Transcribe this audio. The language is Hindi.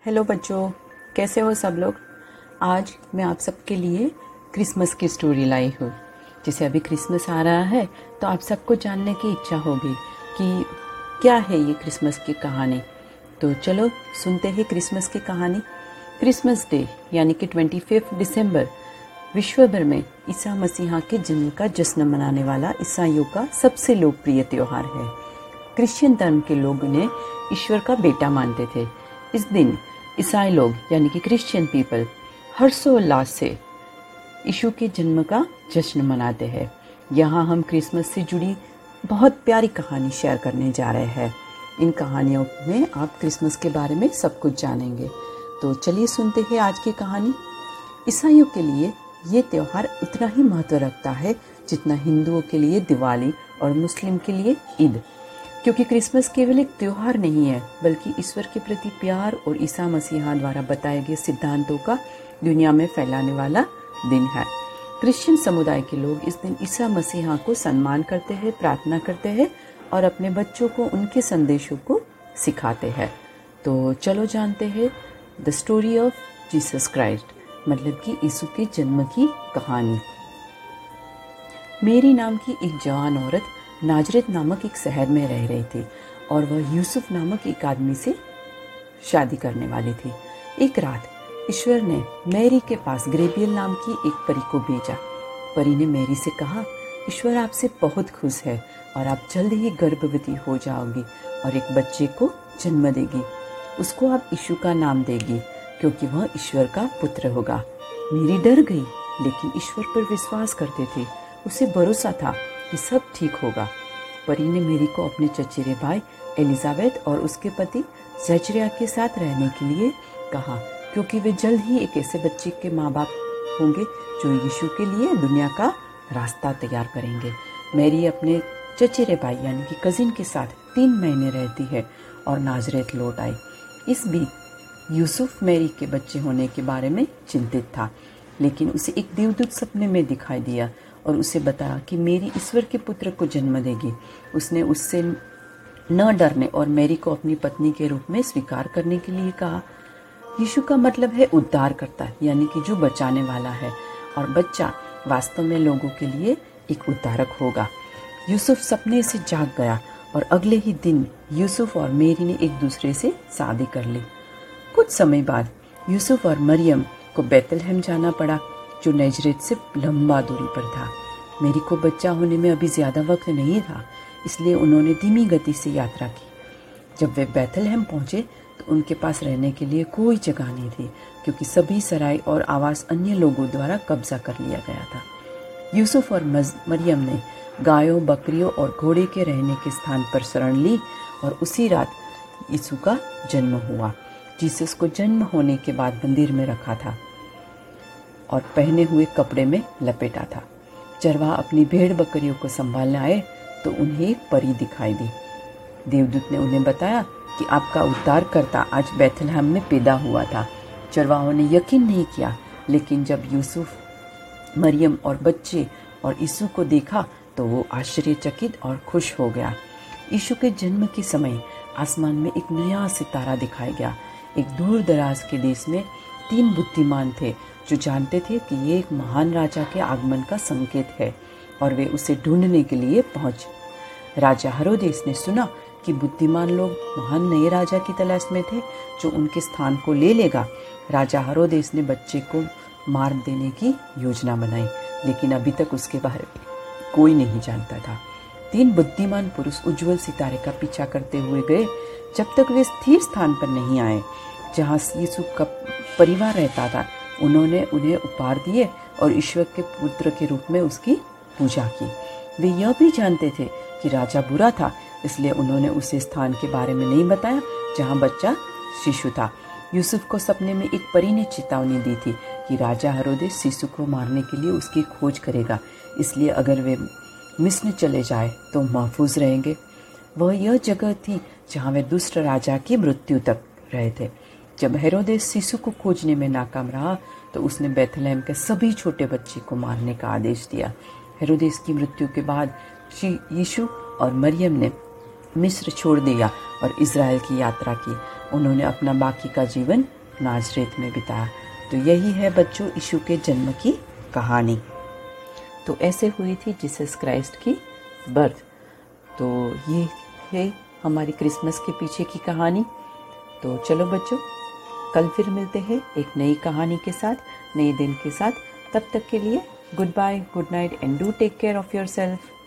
हेलो बच्चों, कैसे हो सब लोग। आज मैं आप सबके लिए क्रिसमस की स्टोरी लाई हूँ। जैसे अभी क्रिसमस आ रहा है तो आप सबको जानने की इच्छा होगी कि क्या है ये क्रिसमस की कहानी। तो चलो सुनते हैं क्रिसमस की कहानी। क्रिसमस डे यानी कि 25 दिसंबर विश्व भर में ईसा मसीहा के जन्म का जश्न मनाने वाला ईसाइयों का सबसे लोकप्रिय त्योहार है। क्रिश्चियन धर्म के लोग उन्हें ईश्वर का बेटा मानते थे। इस दिन ईसाई लोग यानी कि क्रिश्चियन पीपल हर्षोल्लास से यीशु के जन्म का जश्न मनाते हैं। यहाँ हम क्रिसमस से जुड़ी बहुत प्यारी कहानी शेयर करने जा रहे हैं। इन कहानियों में आप क्रिसमस के बारे में सब कुछ जानेंगे। तो चलिए सुनते हैं आज की कहानी। ईसाइयों के लिए ये त्योहार उतना ही महत्व रखता है जितना हिंदुओं के लिए दिवाली और मुस्लिम के लिए ईद, क्योंकि क्रिसमस केवल एक त्योहार नहीं है बल्कि ईश्वर के प्रति प्यार और ईसा मसीहा द्वारा बताए गए सिद्धांतों का दुनिया में फैलाने वाला दिन है। क्रिश्चियन समुदाय के लोग इस दिन ईसा मसीहा को सम्मान करते हैं, प्रार्थना करते हैं और अपने बच्चों को उनके संदेशों को सिखाते हैं। तो चलो जानते हैं the story of Jesus Christ, मतलब कि यीशु के जन्म की कहानी। मेरी नाम की एक जवान औरत नाजरेत नामक एक शहर में रह रही थी और वह यूसुफ नामक एक आदमी से शादी करने वाली थी। एक रात ईश्वर ने मैरी के पास ग्रेबियल नाम की एक परी को भेजा। परी ने मैरी से कहा, ईश्वर आपसे बहुत खुश है और आप जल्द ही गर्भवती हो जाओगी और एक बच्चे को जन्म देगी। उसको आप यीशु का नाम देगी क्योंकि वह ईश्वर का पुत्र होगा। मेरी डर गई, लेकिन ईश्वर पर विश्वास करते थे। उसे भरोसा था कि सब ठीक होगा। परी ने मेरी को अपने चचेरे भाई एलिजाबेथ और उसके पति जकरिया के साथ रहने के लिए कहा, क्योंकि वे जल्द ही एक ऐसे बच्चे के माँ बाप होंगे जो यीशु के लिए दुनिया का रास्ता तैयार करेंगे। मेरी अपने चचेरे भाई यानी कि कजिन के साथ 3 महीने रहती है और नाजरेत लौट आई। इस बीच यूसुफ मैरी के बच्चे होने के बारे में चिंतित था, लेकिन उसे एक देवदूत सपने में दिखाई दिया और उसे बताया कि मेरी ईश्वर के पुत्र को जन्म देगी। उसने उससे न डरने और मैरी को अपनी पत्नी के रूप में स्वीकार करने के लिए कहा। यीशु का मतलब है उद्धारकर्ता, यानी कि जो बचाने वाला है, और बच्चा वास्तव में लोगों के लिए एक उद्धारक होगा। यूसुफ सपने से जाग गया और अगले ही दिन यूसुफ और मैरी ने एक दूसरे से शादी कर ली। कुछ समय बाद यूसुफ और मरियम को बैतलहम जाना पड़ा, जो नाजरेत से लंबा दूरी पर था। मेरी को बच्चा होने में अभी ज़्यादा वक्त नहीं था, इसलिए उन्होंने धीमी गति से यात्रा की। जब वे बैतलहम पहुंचे तो उनके पास रहने के लिए कोई जगह नहीं थी, क्योंकि सभी सराय और आवास अन्य लोगों द्वारा कब्जा कर लिया गया था। यूसुफ और मरियम ने गायों, बकरियों और घोड़े के रहने के स्थान पर शरण ली और उसी रात यीशु का जन्म हुआ। जीसस को जन्म होने के बाद मंदिर में रखा था और पहने हुए कपड़े में लपेटा था। चरवाहा अपनी भेड़ बकरियों को संभालने आए तो उन्हें एक परी दिखाई दी। देवदूत ने उन्हें बताया कि आपका उद्धारकर्ता आज बैतलहम में पैदा हुआ था। चरवाहों ने यकीन नहीं किया, लेकिन जब यूसुफ, मरियम और बच्चे और यीशु को देखा तो वो आश्चर्यचकित और खुश हो गया। यीशु के जन्म के समय आसमान में एक नया सितारा दिखाई गया। एक दूर दराज के देश में 3 बुद्धिमान थे जो जानते थे कि ये एक महान राजा के आगमन का संकेत है, और वे उसे ढूंढने के लिए पहुंचे। राजा हेरोदेस ने सुना कि बुद्धिमान लोग महान नए राजा की तलाश में थे जो उनके स्थान को ले लेगा। राजा हेरोदेस ने बच्चे को मार देने की योजना बनाई, लेकिन अभी तक उसके बारे में कोई नहीं जानता था। 3 बुद्धिमान पुरुष उज्जवल सितारे का पीछा करते हुए गए जब तक वे स्थिर स्थान पर नहीं आए जहाँ यीशु का परिवार रहता था। उन्होंने उन्हें उपहार दिए और ईश्वर के पुत्र के रूप में उसकी पूजा की। वे यह भी जानते थे कि राजा बुरा था, इसलिए उन्होंने उसे स्थान के बारे में नहीं बताया जहाँ बच्चा शिशु था। यूसुफ को सपने में एक परी ने चेतावनी दी थी कि राजा हेरोदेस शिशु को मारने के लिए उसकी खोज करेगा, इसलिए अगर वे मिस्र चले जाए तो महफूज रहेंगे। वह यह जगह थी जहाँ वे दुष्ट राजा की मृत्यु तक रहे थे। जब हेरोदेस शिशु को खोजने में नाकाम रहा तो उसने बैतलहम के सभी छोटे बच्चे को मारने का आदेश दिया। हेरोदेस की मृत्यु के बाद यीशु और मरियम ने मिस्र छोड़ दिया और इज़राइल की यात्रा की। उन्होंने अपना बाकी का जीवन नाजरेत में बिताया। तो यही है बच्चों यीशु के जन्म की कहानी। तो ऐसे हुई थी जीसस क्राइस्ट की बर्थ। तो ये है हमारी क्रिसमस के पीछे की कहानी। तो चलो बच्चों, कल फिर मिलते हैं एक नई कहानी के साथ, नए दिन के साथ। तब तक के लिए goodbye, good night and do take care of yourself.